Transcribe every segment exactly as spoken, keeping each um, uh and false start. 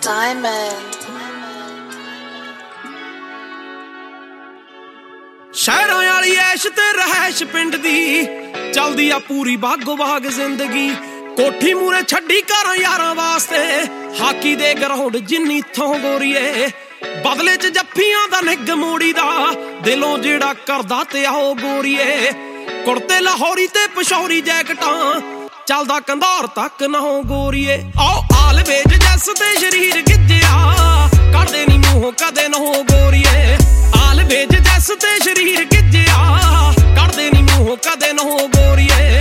Diamond. ਸ਼ਹਿਰਾਂ ਵਾਲੀ ਐਸ਼ ਤੇ ਰਹਿਸ਼ ਪਿੰਡ ਦੀ ਚਲਦੀ ਆ ਪੂਰੀ ਬਾਗੋ ਬਾਗ ਜ਼ਿੰਦਗੀ। ਕੋਠੀ ਮੂਰੇ ਛੱਡੀ ਘਰਾਂ ਯਾਰਾਂ ਵਾਸਤੇ ਹਾਕੀ ਦੇ ਗਰਾਊਂਡ ਜਿੰਨੀ ਥੋਂ ਗੋਰੀਏ। ਬਦਲੇ ਚ ਜੱਫੀਆਂ ਦਾ ਨਿੱਘ ਮੋੜੀ ਦਾ ਦਿਲੋਂ ਜਿਹੜਾ ਕਰਦਾ ਤੇ ਆਓ ਗੋਰੀਏ। ਕੁੜਤੇ ਲਾਹੌਰੀ ਤੇ ਪਸ਼ੌਰੀ ਜੈਕਟਾਂ ਚੱਲਦਾ ਕੰਧਾਰ ਤੱਕ ਨਾ ਹੋ ਗੋਰੀਏ। ਆਓ ਆਲ ਵੇਜ ਜੱਸ ਤੇ ਸ਼ਰੀਰ ਗਿੱਜਿਆ ਕੱਢਦੇ ਨੀ ਮੂੰਹੋਂ ਕਦੇ ਨਾ ਹੋ ਗੋਰੀਏ। ਆਲ ਵੇਜ ਜੱਸ ਤੇ ਸ਼ਰੀਰ ਗਿੱਜਿਆ ਕੱਢਦੇ ਨੀ ਮੂੰਹੋਂ ਕਦੇ ਨਾ ਹੋ ਗੋਰੀਏ।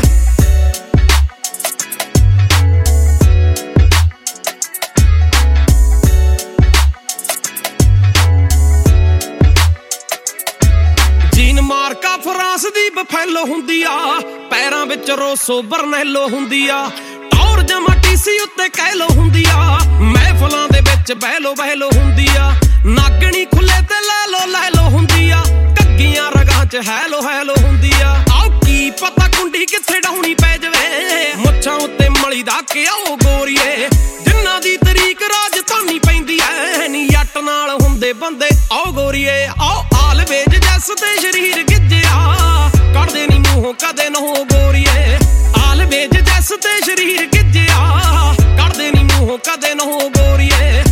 ਜੀਨ ਮਾਰਕਾ ਫਰਾਂਸ ਦੀ ਬਫੈਲੋ ਹੁੰਦੀ ਆ, ਪੈਰਾਂ ਵਿੱਚ ਰੋਸੋ ਬਰਨੈਲੋ ਹੁੰਦੀ ਆ। ਟੌਰ ਜਮਾ ਟੀਸੀ ਉੱਤੇ ਕਹਿ ਲੋ ਹੁੰਦੀ ਆ, ਮਹਿਫਲਾਂ ਦੇ ਵਿੱਚ ਬਹਿ ਲੋ ਬਹਿ ਲੋ ਹੁੰਦੀ ਆ। ਨਾਗਣੀ ਖੁੱਲੇ ਤੇ ਲੈ ਲੋ ਲੈ ਲੋ ਹੁੰਦੀ ਆ, ਘੱਗੀਆਂ ਰਗਾਂ ਚ ਹੈਲੋ ਹੈਲੋ ਹੁੰਦੀ ਆ। ਆਓ ਕੀ ਪਤਾ ਕੁੰਡੀ ਕਿੱਥੇ ਡਾਉਣੀ ਪੈ ਜਵੇ, ਮੁੱਛਾਂ ਉੱਤੇ ਮਲੀ ਦਾ ਘਿਓ ਗੋਰੀਏ। ਜਿੰਨਾਂ ਦੀ ਤਰੀਕ ਰਾਜਧਾਨੀ ਪੈਂਦੀ ਐ ਨੀ ਜੱਟ ਨਾਲ ਹੁੰਦੇ ਬੰਦੇ ਆਓ ਗੋਰੀਏ। ਆਓ ਆਲ ਵੇਜ ਜੱਸ ਤੇ ਸ਼ਰੀਰ ਗਿੱਜਿਆ ਕੱਢਦੇ ਨੀ ਮੂੰਹੋਂ ਕਦੇ ਨਾ ਹੋ ਗੋਰੀਏ। ਆਲ ਵੇਜ ਜੱਸ ਤੇ ਸ਼ਰੀਰ ਗਿੱਜਿਆ ਕੱਢਦੇ ਨੀ ਮੂੰਹੋਂ ਕਦੇ ਨਾ ਹੋ ਗੋਰੀਏ।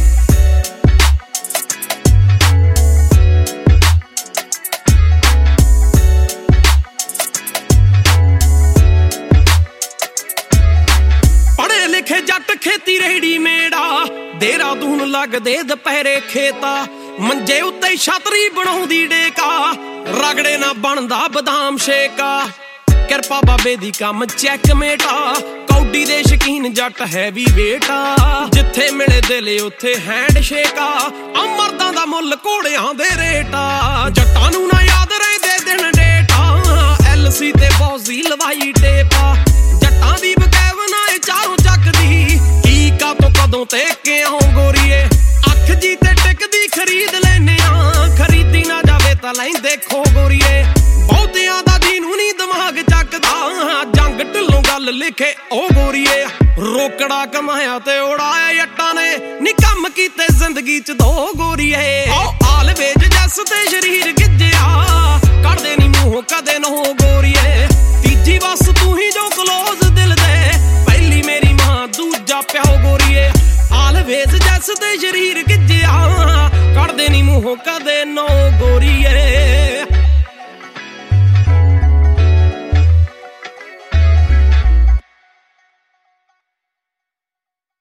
ਪੜ੍ਹੇ ਲਿਖੇ ਜੱਟ ਖੇਤੀ ਰੇਡੀਮੇਡ ਆ, ਦੇਹਰਾਦੂਨ ਲੱਗਦੇ ਦੁਪਹਿਰੇ ਖੇਤਾ। ਮੰਜੇ ਉੱਤੇ ਛਤਰੀ ਬਣਾਉਂਦੀ ਡੇਕਾ, ਰਗੜੇ ਨਾ ਬਣਦਾ ਬਦਾਮ ਸ਼ੇਕਾ। ਕਿਰਪਾ ਬਾਬੇ ਦੀ ਕੰਮ ਚੈੱਕਮੇਟਾ, ਕੌਡੀ ਦੇ ਸ਼ਕੀਨ ਜੱਟ ਹੈਵੀ ਵੇਟਾ। ਜਿੱਥੇ ਮਿਲੇ ਦਿਲ ਉੱਥੇ ਹੈਂਡ ਸ਼ੇਕਾ, ਅਮਰਦਾਂ ਦਾ ਮੁੱਲ ਘੋੜਿਆਂ ਦੇ ਰੇਟਾ। ਜੱਟਾਂ ਨੂੰ ਨਾ ਯਾਦ ਰਹਿੰਦੇ ਦਿਨ ਡੇਟਾ, ਐਲ ਸੀ ਤੇ ਬੌਜ਼ੀ ਲਵਾਈ ਟੇਪਾ। ਜੱਟਾਂ ਦੀ ਬਕੈਵ ਨਾ ਇਹ ਚਾਰੋਂ ਚੱਕਦੀ, ਕੀ ਕਾ ਤੋਂ ਕਦੋਂ ਤੇ ਕਿਉਂ ਗੋਰੀਏ। ਅੱਖ ਜੀ ਤੇ ਟਿਕਦੀ ਖਰੀਦ ਲੈਨੇ ਆ, ਖਰੀਦੀ ਨਾ ਜਾਵੇ ਤਾਂ ਲੈਂਦੇ ਖੋ ਗੋਰੀਏ। ਬਹੁਤਿਆਂ ਦਾ ਜਿਹਨੂੰ ਨੀ ਦਿਮਾਗ ਚੱਕਦਾ, ਜੰਗ ਢਿੱਲੋਂ ਗੱਲ ਲਿਖੇ ਉਹ ਗੋਰੀਏ। ਰੋਕੜਾ ਕਮਾਇਆ ਤੇ ਉਡਾਇਆ ਜੱਟਾਂ ਨੇ, ਨੀ ਕੰਮ ਕੀਤੇ ਜ਼ਿੰਦਗੀ ਚ ਦੋ ਗੋਰੀਏ। ਆਓ ਆਲ ਵੇਜ ਜੱਸ ਤੇ ਸ਼ਰੀਰ ਗਿੱਜਿਆ ਕੱਢਦੇ ਨੀ ਮੂੰਹੋਂ ਕਦੇ ਨਾ ਹੋ ਗੋਰੀਏ। ਤੀਜੀ ਬਸ ਤੂੰ ਹੀ ਜੋ ਕਲੋਜ਼ ਦਿਲ ਦੇ, ਪਹਿਲੀ ਮੇਰੀ ਮਾਂ ਦੂਜਾ ਪਿਓ ਗੋਰੀਏ। ਆਲ ਵੇਜ ਜੱਸ ਤੇ ਸ਼ਰੀਰ ਗਿੱਜਿਆ ਕੱਢਦੇ ਨੀ ਮੂੰਹੋਂ ਕਦੇ ਨਾ ਗੋਰੀਏ।